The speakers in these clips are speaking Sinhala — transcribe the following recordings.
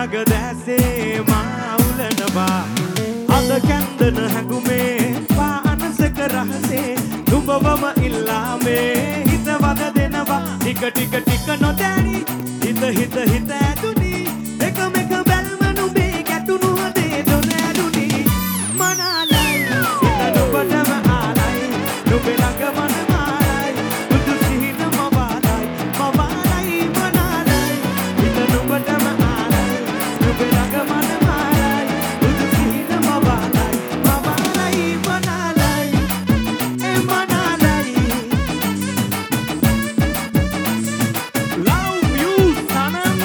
මගදැසේ මා උලනවා අද කැන්දන හැඟුමේ පා අනසක රහසේ නුඹවම ඉල්ලාමේ හිත වද දෙනවා ටික ටික ටික නොදැනි හිත හිත හිත ඇතුනි එකම එක බැල්ම නුඹේ ගැටුණු හදේ දොන ඇදුනි මනාලයි හිත නුඹටම ආලයි නුඹේ ළඟ මන මාලයි බුදු සිහින මවාලයි මවාලයි මනාලයි හිත නුඹටම ආලයි නුඹේ ළඟ මන මාලයි බුදු සිහින මවාලයි මවාලයි මනාලයි ඒ මනාලයි love you sanam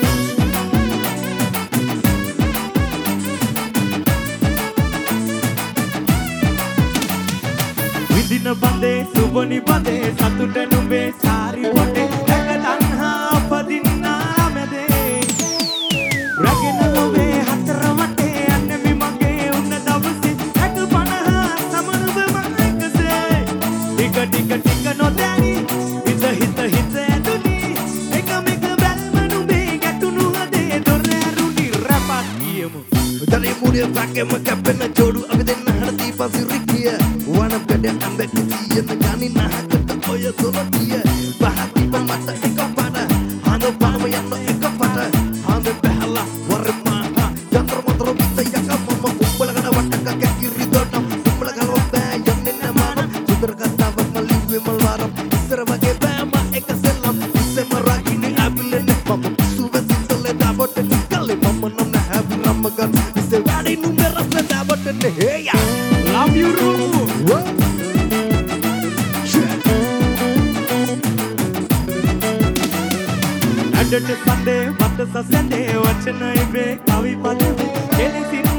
විදින බඳේ සුබනි බඳේ සතුට නුඹේ සාරි පොටේ රැක තණ්හා උපදින්නා මැදේ රැගෙන ලොවේ හතර වටේ යන්නේ මගේ උන්න දවසේ 50 සමනුව මම එකසේ ටික ටික ටික නොදැනි හිත හිත හිත ඇතුනි එකම එක බැල්ම නුඹේ ගැටුණු හදේ දොර ඇරුණි රපත් කියමු Dari mulia pakai mekapena jodoh aku den hati pasti rikia wana pede ambek dia negani nah kata oya solo dia bahati pamata eko pada hando pama yang no eko pada hando behala warma jantar motor bisa ya kamu mau kumpul kana wataka ke kiri dodam kumpul kana roba yang nena mana sudah kata maliwe malwaram isra bage bama eka selam isse maragini abilene mama suwe sitole dabot kale mama nona habi ramagan isse wadi numero se dabot ne heya love you ru අඩට සඳේ වත සසඳේ වචන ඉබේ කවි පදවේ එලෙසින්